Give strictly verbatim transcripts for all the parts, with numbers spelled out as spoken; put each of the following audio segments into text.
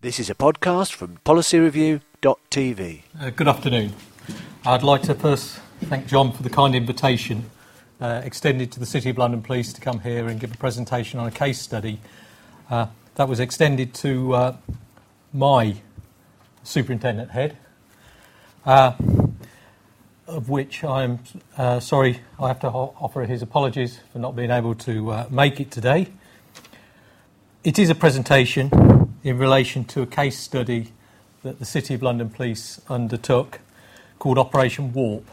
This is a podcast from policy review dot t v. Uh, good afternoon. I'd like to first thank John for the kind invitation uh, extended to the City of London Police to come here and give a presentation on a case study. Uh, that was extended to uh, my superintendent head, uh, of which I'm uh, sorry I have to ho- offer his apologies for not being able to uh, make it today. It is a presentation in relation to a case study that the City of London Police undertook called Operation Warp.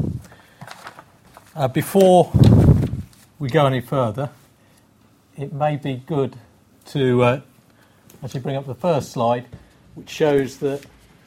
Uh, before we go any further, it may be good to uh, actually bring up the first slide, which shows that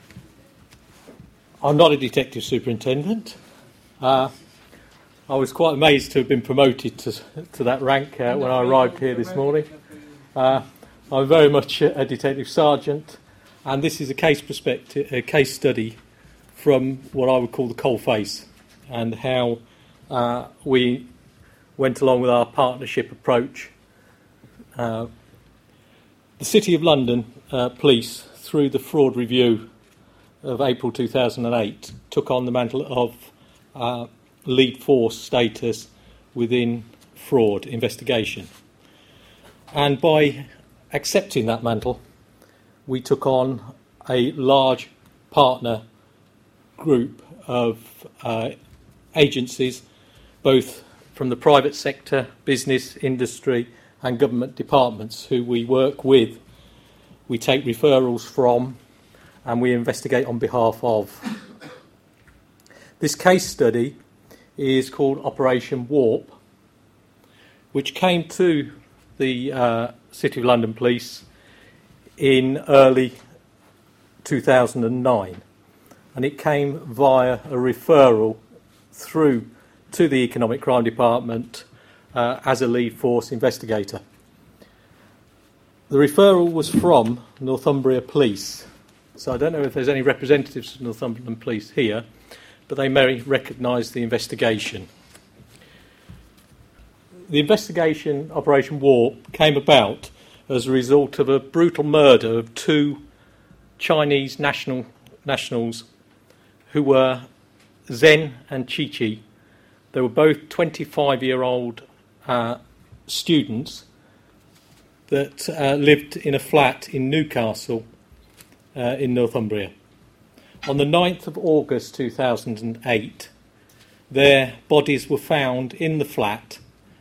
I'm not a detective superintendent. Uh, I was quite amazed to have been promoted to, to that rank uh, when I arrived here this morning. Uh, I'm very much a detective sergeant, and this is a case perspective, a case study from what I would call the coalface, and how uh, we went along with our partnership approach. Uh, the City of London uh, Police, through the fraud review of April two thousand eight, took on the mantle of uh, lead force status within fraud investigation. And by accepting that mantle, we took on a large partner group of uh, agencies, both from the private sector, business, industry and government departments who we work with, we take referrals from and we investigate on behalf of. This case study is called Operation Warp, which came to the uh, City of London Police in early two thousand nine, and it came via a referral through to the Economic Crime Department uh, as a lead force investigator. The referral was from Northumbria Police, so I don't know if there's any representatives of Northumberland Police here, but they may recognise the investigation. The investigation, Operation Warp, came about as a result of a brutal murder of two Chinese national nationals who were Zen and Chi-Chi. They were both twenty-five-year-old uh, students that uh, lived in a flat in Newcastle uh, in Northumbria. On the ninth of August two thousand eight, their bodies were found in the flat.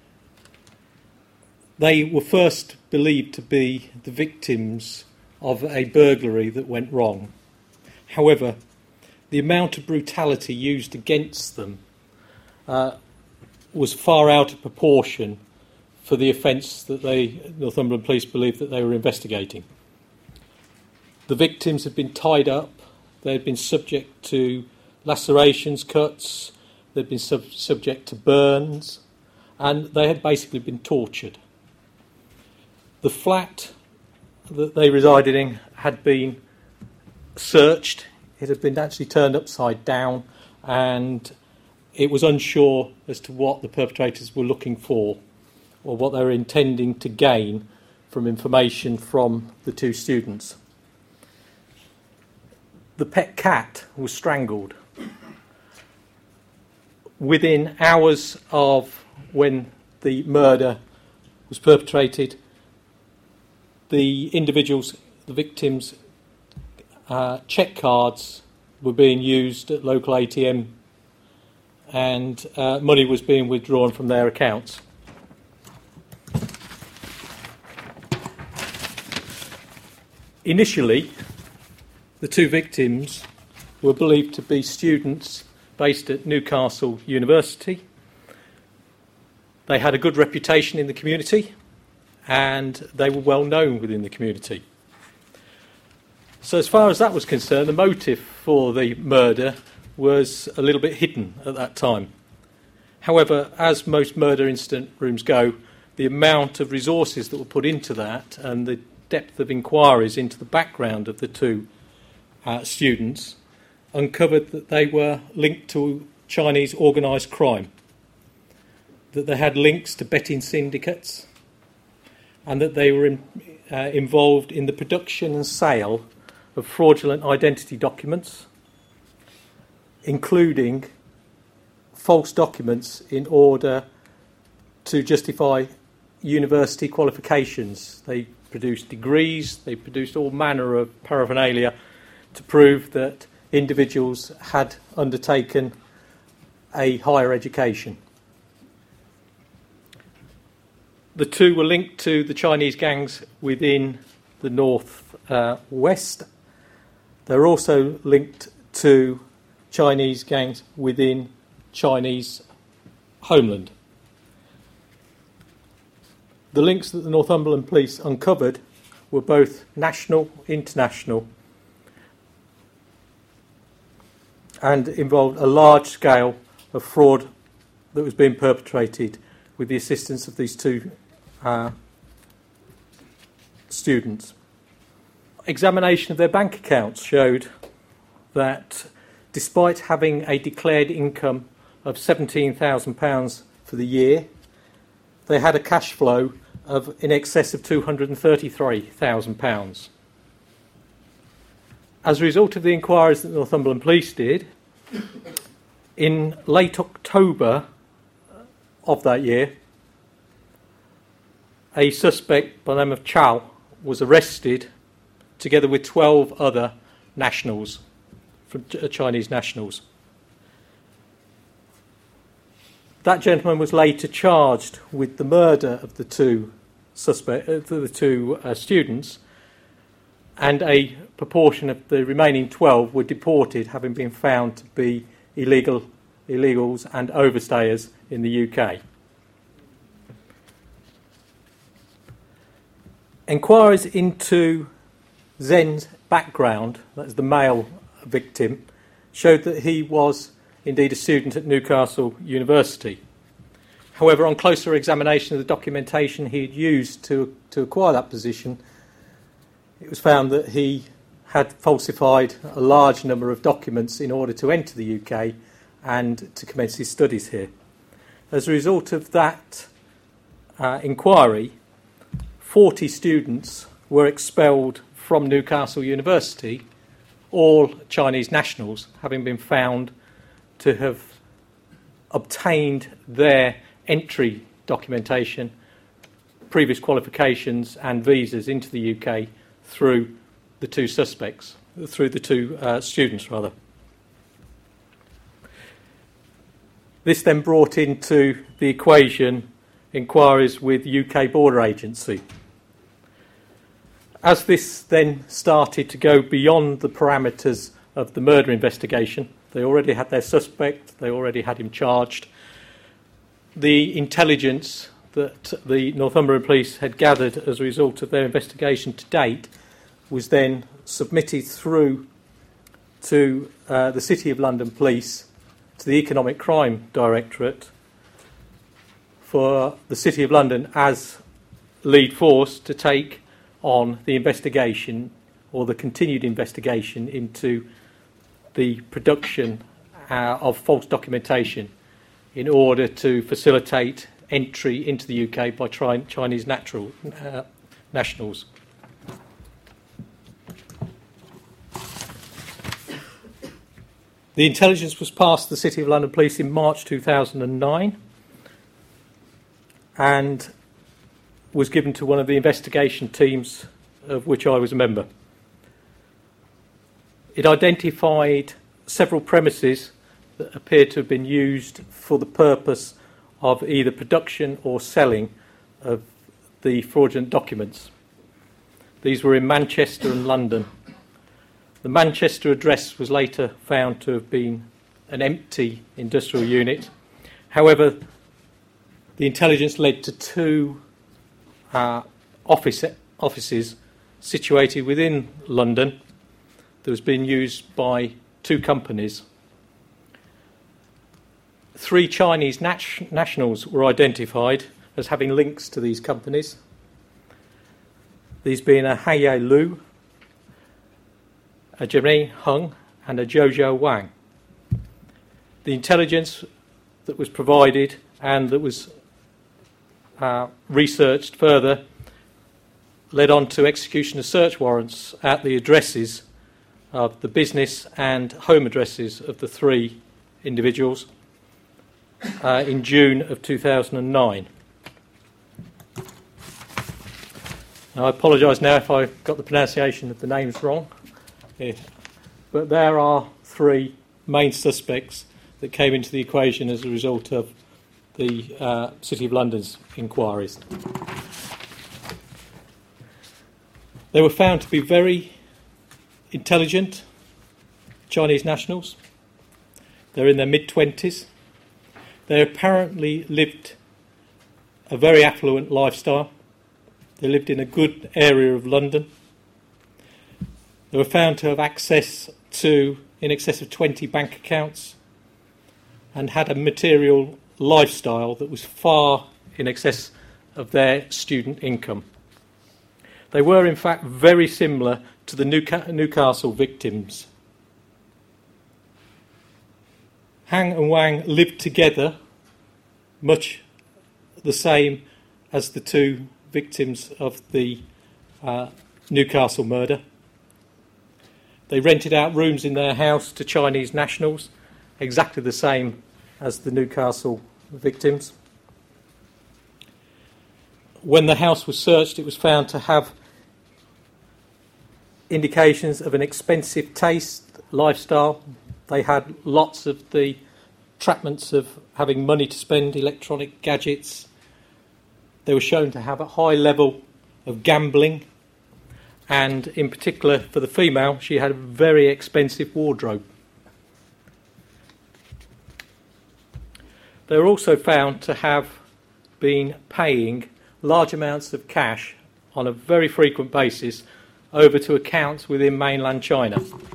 They were first believed to be the victims of a burglary that went wrong. However, the amount of brutality used against them uh, was far out of proportion for the offence that they, Northumberland Police believed that they were investigating. The victims had been tied up, they had been subject to lacerations, cuts, they had been sub- subject to burns, and they had basically been tortured. The flat that they resided in had been searched. It had been actually turned upside down, and it was unsure as to what the perpetrators were looking for or what they were intending to gain from information from the two students. The pet cat was strangled. Within hours of when the murder was perpetrated, the individuals, the victims' uh, check cards were being used at local A T M, and uh, money was being withdrawn from their accounts. Initially, the two victims were believed to be students based at Newcastle University. They had a good reputation in the community, and they were well known within the community. So as far as that was concerned, the motive for the murder was a little bit hidden at that time. However, as most murder incident rooms go, the amount of resources that were put into that and the depth of inquiries into the background of the two uh, students uncovered that they were linked to Chinese organised crime, that they had links to betting syndicates, and that they were in, uh, involved in the production and sale of fraudulent identity documents, including false documents in order to justify university qualifications. They produced degrees, they produced all manner of paraphernalia to prove that individuals had undertaken a higher education. The two were linked to the Chinese gangs within the north uh, west. They're also linked to Chinese gangs within Chinese homeland. The links that the Northumberland police uncovered were both national, international, and involved a large scale of fraud that was being perpetrated with the assistance of these two uh, students. Examination of their bank accounts showed that despite having a declared income of seventeen thousand pounds for the year, they had a cash flow of in excess of two hundred thirty-three thousand pounds. As a result of the inquiries that the Northumberland Police did, in late October of that year, a suspect by the name of Chow was arrested together with twelve other nationals, from Chinese nationals. That gentleman was later charged with the murder of the two suspect, uh, the two uh, students, and a proportion of the remaining twelve were deported, having been found to be illegal, illegals and overstayers in the U K. Enquiries into Zen's background, that's the male victim, showed that he was indeed a student at Newcastle University. However, on closer examination of the documentation he had used to, to acquire that position, it was found that he had falsified a large number of documents in order to enter the U K and to commence his studies here. As a result of that uh, inquiry, forty students were expelled from Newcastle University, all Chinese nationals, having been found to have obtained their entry documentation, previous qualifications and visas into the U K through the two suspects, through the two uh, students rather. This then brought into the equation inquiries with the U K Border Agency. As this then started to go beyond the parameters of the murder investigation, they already had their suspect, they already had him charged. The intelligence that the Northumberland Police had gathered as a result of their investigation to date was then submitted through to uh, the City of London Police, to the Economic Crime Directorate, for the City of London as lead force to take on the investigation or the continued investigation into the production uh, of false documentation in order to facilitate entry into the U K by tri- Chinese natural, uh, nationals. The intelligence was passed to the City of London Police in March two thousand nine and was given to one of the investigation teams of which I was a member. It identified several premises that appeared to have been used for the purpose of either production or selling of the fraudulent documents. These were in Manchester and London. The Manchester address was later found to have been an empty industrial unit. However, the intelligence led to two uh, office, offices situated within London that was being used by two companies. Three Chinese nat- nationals were identified as having links to these companies, these being a Haye Lu, a Jianmei Heng and a Zhou Wang. The intelligence that was provided and that was uh, researched further led on to execution of search warrants at the addresses of the business and home addresses of the three individuals uh, in June of two thousand nine. Now, I apologise now if I got the pronunciation of the names wrong, yeah. But there are three main suspects that came into the equation as a result of the uh, City of London's inquiries. They were found to be very intelligent Chinese nationals. They're in their mid-twenties. They apparently lived a very affluent lifestyle. They lived in a good area of London. They were found to have access to in excess of twenty bank accounts and had a material lifestyle that was far in excess of their student income. They were, in fact, very similar to the Newca- Newcastle victims. Hang and Wang lived together, much the same as the two victims of the uh, Newcastle murder. They rented out rooms in their house to Chinese nationals, exactly the same as the Newcastle victims. When the house was searched, it was found to have indications of an expensive taste, lifestyle. They had lots of the trapments of having money to spend, electronic gadgets. They were shown to have a high level of gambling, and in particular for the female, she had a very expensive wardrobe. They were also found to have been paying large amounts of cash on a very frequent basis over to accounts within mainland China.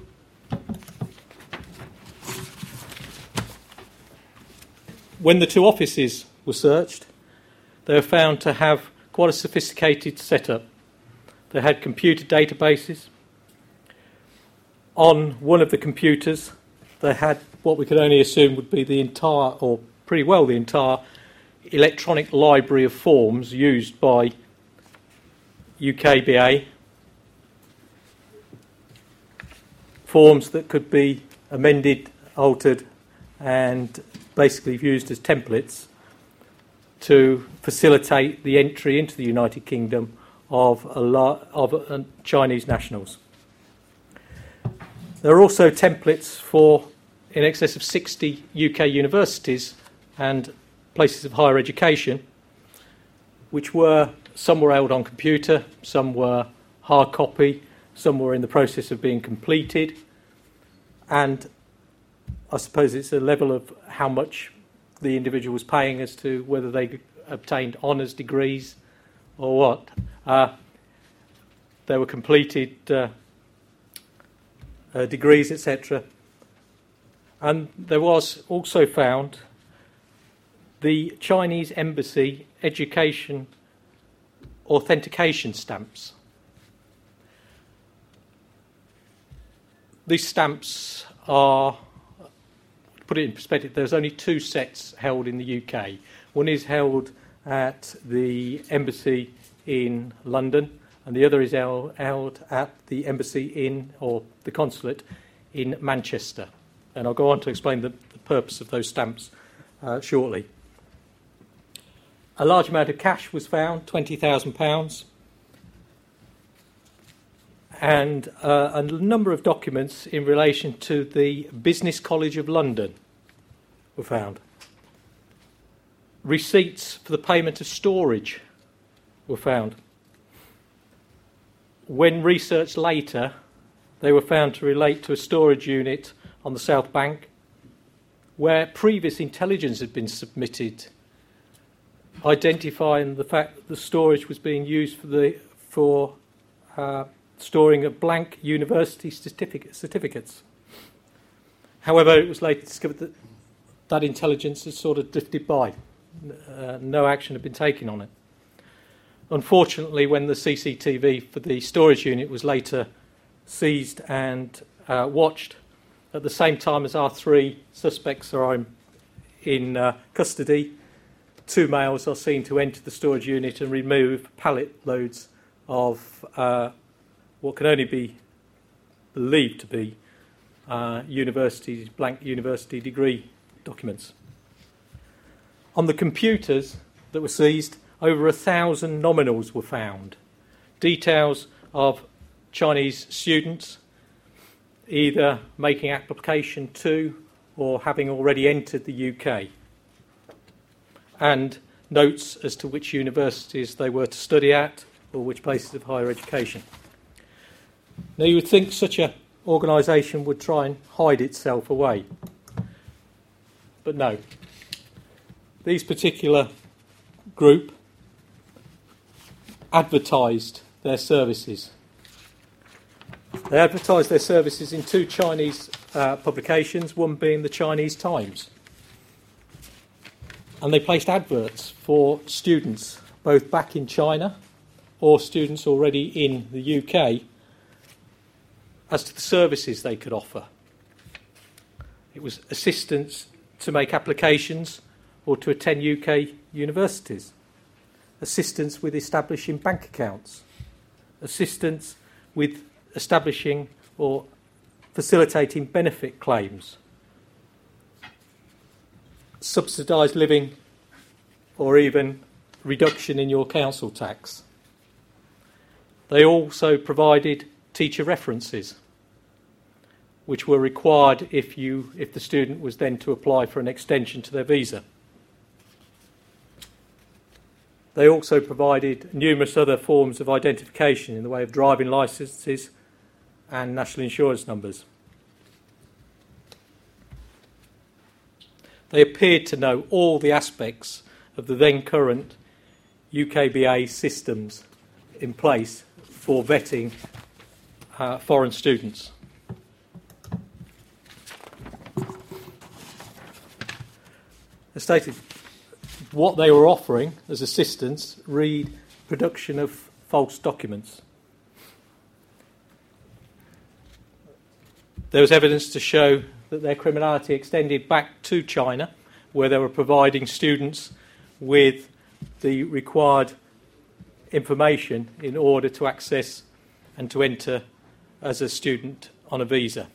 When the two offices were searched, they were found to have quite a sophisticated setup. They had computer databases. On one of the computers, they had what we could only assume would be the entire, or pretty well the entire, electronic library of forms used by U K B A. Forms that could be amended, altered, and basically used as templates to facilitate the entry into the United Kingdom of a lot of uh, Chinese nationals. There are also templates for in excess of sixty U K universities and places of higher education, which were, some were held on computer, some were hard copy, some were in the process of being completed, and I suppose it's a level of how much the individual was paying as to whether they obtained honours degrees or what. Uh, they were completed uh, uh, degrees, et cetera. And there was also found the Chinese Embassy education authentication stamps. These stamps are, to put it in perspective, there's only two sets held in the U K. One is held at the embassy in London, and the other is held at the embassy in, or the consulate in Manchester. And I'll go on to explain the, the purpose of those stamps uh, shortly. A large amount of cash was found, twenty thousand pounds, and uh, a number of documents in relation to the Business College of London were found. Receipts for the payment of storage were found. When researched later, they were found to relate to a storage unit on the South Bank where previous intelligence had been submitted identifying the fact that the storage was being used for the for uh, storing of blank university certificate, certificates. However, it was later discovered that that intelligence had sort of drifted by. Uh, no action had been taken on it. Unfortunately, when the C C T V for the storage unit was later seized and uh, watched, at the same time as our three suspects are in, in uh, custody, two males are seen to enter the storage unit and remove pallet loads of uh, what can only be believed to be uh, universities, blank university degree documents. On the computers that were seized, over a thousand nominals were found. Details of Chinese students either making application to or having already entered the U K, and notes as to which universities they were to study at or which places of higher education. Now, you would think such an organisation would try and hide itself away, but no. These particular group advertised their services. They advertised their services in two Chinese uh, publications, one being the Chinese Times. And they placed adverts for students, both back in China or students already in the U K, as to the services they could offer. It was assistance to make applications or to attend U K universities, assistance with establishing bank accounts, assistance with establishing or facilitating benefit claims, subsidised living, or even reduction in your council tax. They also provided teacher references, which were required if you, if the student was then to apply for an extension to their visa. They also provided numerous other forms of identification in the way of driving licences and national insurance numbers. They appeared to know all the aspects of the then current U K B A systems in place for vetting uh, foreign students. As stated, what they were offering as assistance, read production of false documents. There was evidence to show that their criminality extended back to China, where they were providing students with the required information in order to access and to enter as a student on a visa.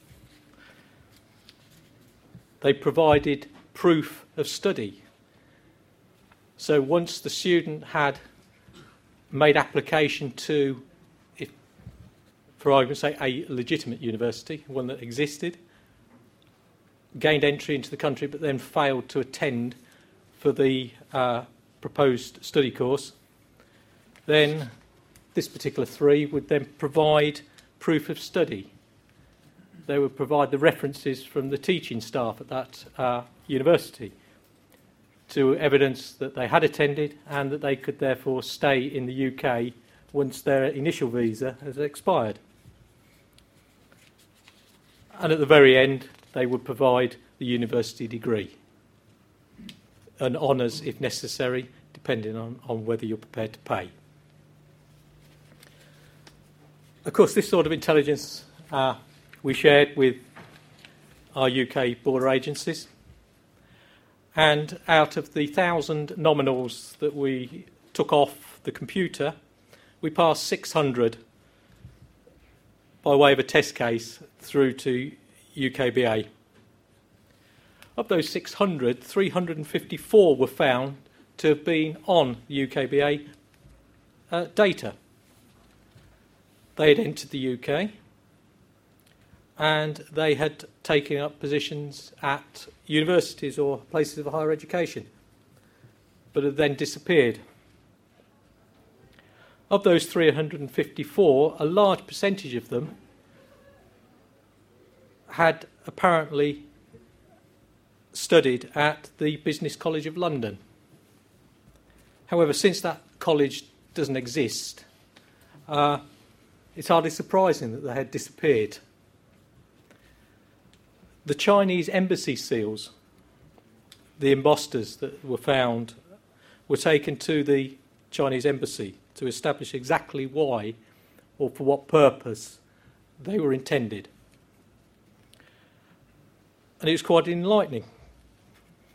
They provided proof of study. So once the student had made application to, if, for argument's sake, a legitimate university, one that existed, gained entry into the country but then failed to attend for the uh, proposed study course, then this particular three would then provide proof of study. They would provide the references from the teaching staff at that uh, university to evidence that they had attended and that they could therefore stay in the U K once their initial visa has expired. And at the very end, they would provide the university degree and honours if necessary, depending on, on whether you're prepared to pay. Of course, this sort of intelligence uh, we shared with our U K border agencies. And out of the thousand nominals that we took off the computer, we passed six hundred by way of a test case through to U K B A. Of those six hundred, three hundred fifty-four were found to have been on U K B A uh, data. They had entered the U K and they had taken up positions at universities or places of higher education, but had then disappeared. Of those three hundred fifty-four, a large percentage of them had apparently studied at the Business College of London. However, since that college doesn't exist, uh, it's hardly surprising that they had disappeared. The Chinese embassy seals, the embossers that were found, were taken to the Chinese embassy to establish exactly why or for what purpose they were intended. And it was quite enlightening.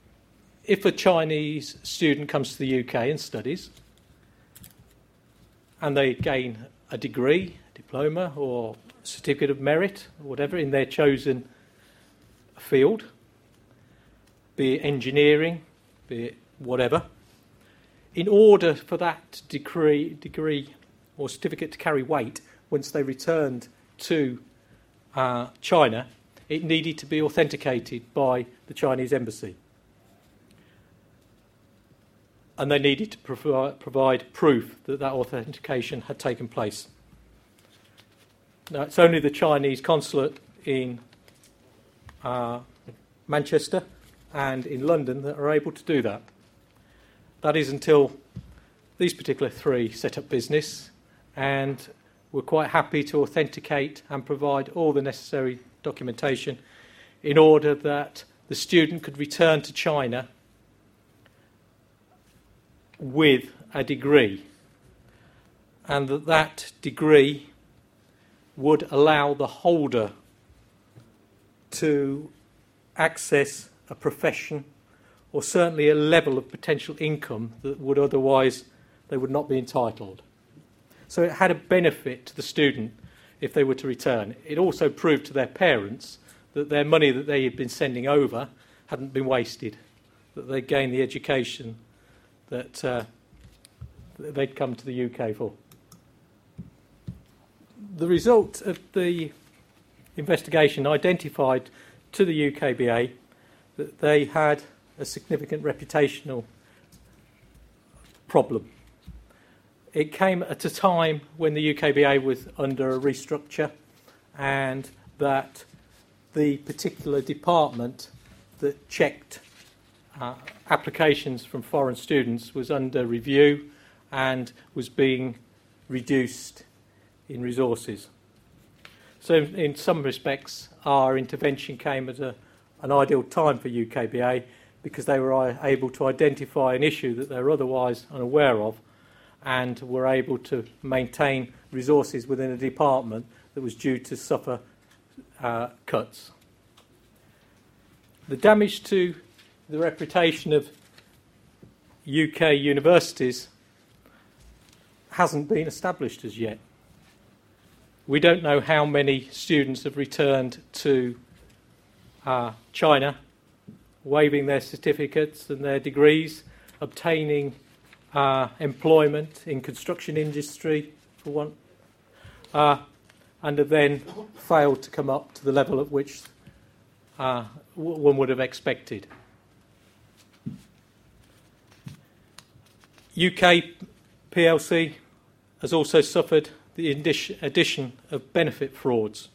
If a Chinese student comes to the U K and studies, and they gain a degree, diploma, or certificate of merit, or whatever, in their chosen field, be it engineering, be it whatever. In order for that degree, degree or certificate to carry weight, once they returned to uh, China, it needed to be authenticated by the Chinese embassy. And they needed to provi- provide proof that that authentication had taken place. Now, it's only the Chinese consulate in uh, Manchester and in London that are able to do that. That is until these particular three set up business and were quite happy to authenticate and provide all the necessary documentation in order that the student could return to China with a degree, and that that degree would allow the holder to access a profession or certainly a level of potential income that would otherwise they would not be entitled. So it had a benefit to the student if they were to return. It also proved to their parents that their money that they had been sending over hadn't been wasted, that they'd gained the education that, uh, that they'd come to the U K for. The result of the investigation identified to the U K B A that they had a significant reputational problem. It came at a time when the U K B A was under a restructure, and that the particular department that checked uh, applications from foreign students was under review and was being reduced in resources. So in some respects, our intervention came at a, an ideal time for U K B A because they were able to identify an issue that they were otherwise unaware of and were able to maintain resources within a department that was due to suffer uh, cuts. The damage to the reputation of U K universities hasn't been established as yet. We don't know how many students have returned to uh, China, waiving their certificates and their degrees, obtaining uh, employment in construction industry, for one, uh, and have then failed to come up to the level at which uh, w- one would have expected. U K P L C has also suffered the addition of benefit frauds.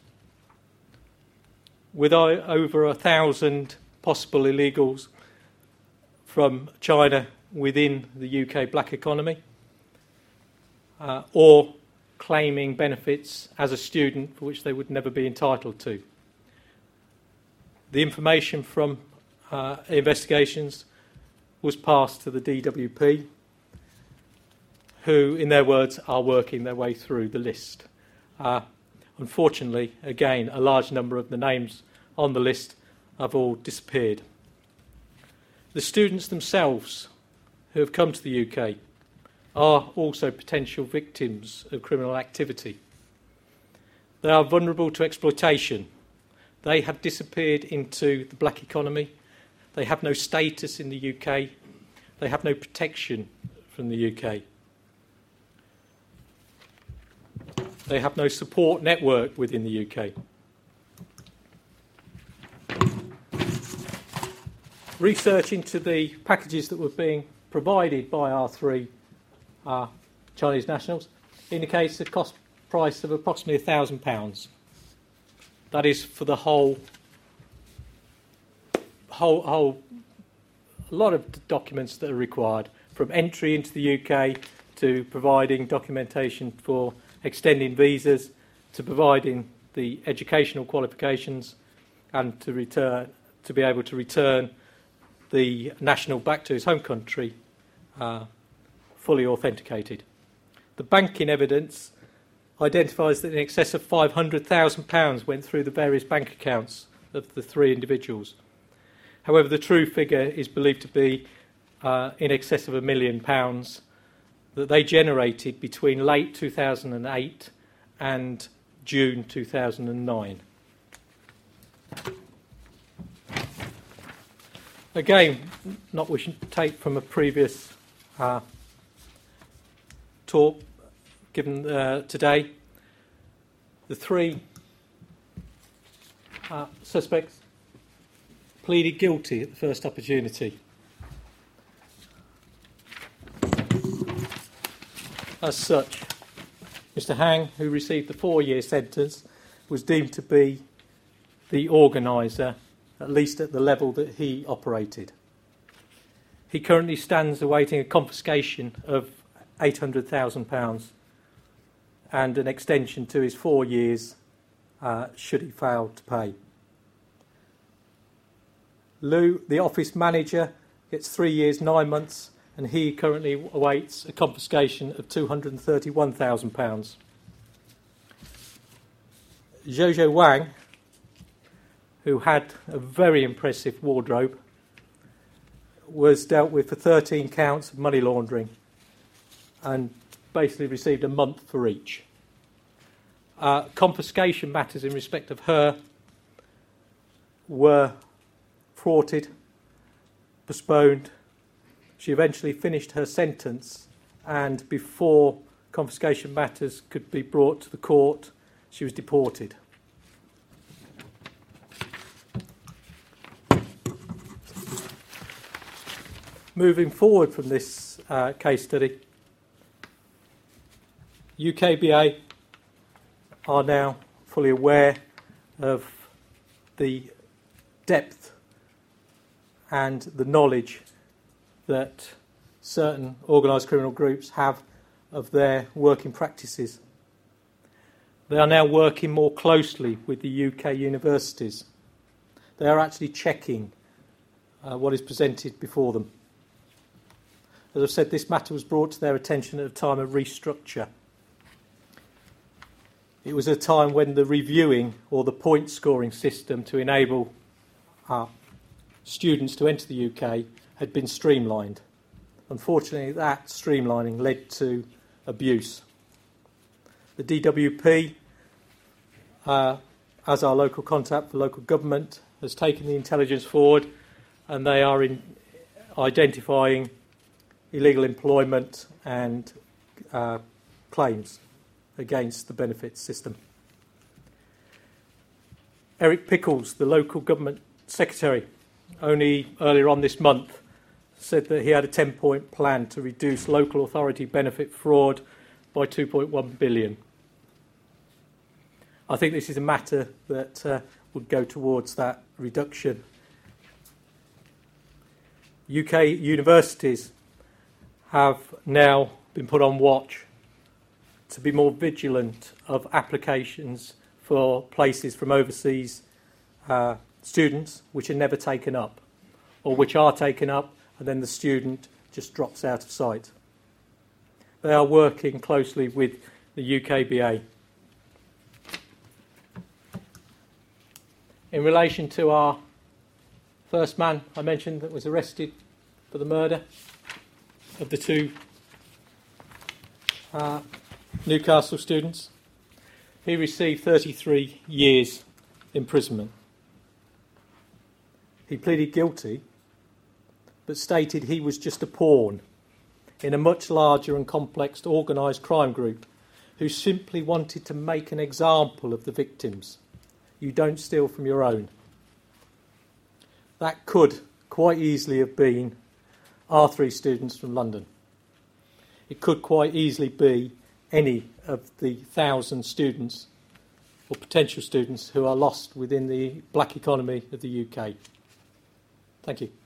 With over a thousand possible illegals from China within the U K black economy, uh, or claiming benefits as a student for which they would never be entitled to. The information from uh, investigations was passed to the D W P, who, in their words, are working their way through the list. Uh, unfortunately, again, a large number of the names on the list have all disappeared. The students themselves who have come to the U K are also potential victims of criminal activity. They are vulnerable to exploitation. They have disappeared into the black economy. They have no status in the U K. They have no protection from the U K. They have no support network within the U K. Research into the packages that were being provided by our three uh, Chinese nationals indicates a cost price of approximately one thousand pounds. That is for the whole, whole, whole lot of documents that are required, from entry into the U K to providing documentation for extending visas, to providing the educational qualifications, and to return to be able to return the national back to his home country uh, fully authenticated. The banking evidence identifies that in excess of five hundred thousand pounds went through the various bank accounts of the three individuals. However, the true figure is believed to be uh, in excess of a million pounds, that they generated between late two thousand eight and June two thousand nine. Again, not wishing to take from a previous uh, talk given uh, today, the three uh, suspects pleaded guilty at the first opportunity. As such, Mister Hang, who received the four-year sentence, was deemed to be the organiser, at least at the level that he operated. He currently stands awaiting a confiscation of eight hundred thousand pounds and an extension to his four years uh, should he fail to pay. Lou, the office manager, gets three years, nine months, and he currently awaits a confiscation of two hundred thirty-one thousand pounds. Jojo Wang, who had a very impressive wardrobe, was dealt with for thirteen counts of money laundering and basically received a month for each. Uh, confiscation matters in respect of her were thwarted, postponed. She eventually finished her sentence, and before confiscation matters could be brought to the court, she was deported. Moving forward from this uh, case study, U K B A are now fully aware of the depth and the knowledge that certain organised criminal groups have of their working practices. They are now working more closely with the U K universities. They are actually checking uh, what is presented before them. As I've said, this matter was brought to their attention at a time of restructure. It was a time when the reviewing or the point scoring system to enable uh, students to enter the U K had been streamlined. Unfortunately, that streamlining led to abuse. The D W P, uh, as our local contact for local government, has taken the intelligence forward, and they are in identifying illegal employment and uh, claims against the benefits system. Eric Pickles, the local government secretary, only earlier on this month said that he had a ten-point plan to reduce local authority benefit fraud by two point one billion pounds. I think this is a matter that uh, would go towards that reduction. U K universities have now been put on watch to be more vigilant of applications for places from overseas uh, students which are never taken up, or which are taken up and then the student just drops out of sight. They are working closely with the U K B A. In relation to our first man I mentioned that was arrested for the murder of the two uh, Newcastle students, he received thirty-three years imprisonment. He pleaded guilty, but stated he was just a pawn in a much larger and complex organised crime group who simply wanted to make an example of the victims. You don't steal from your own. That could quite easily have been our three students from London. It could quite easily be any of the thousand students or potential students who are lost within the black economy of the U K. Thank you.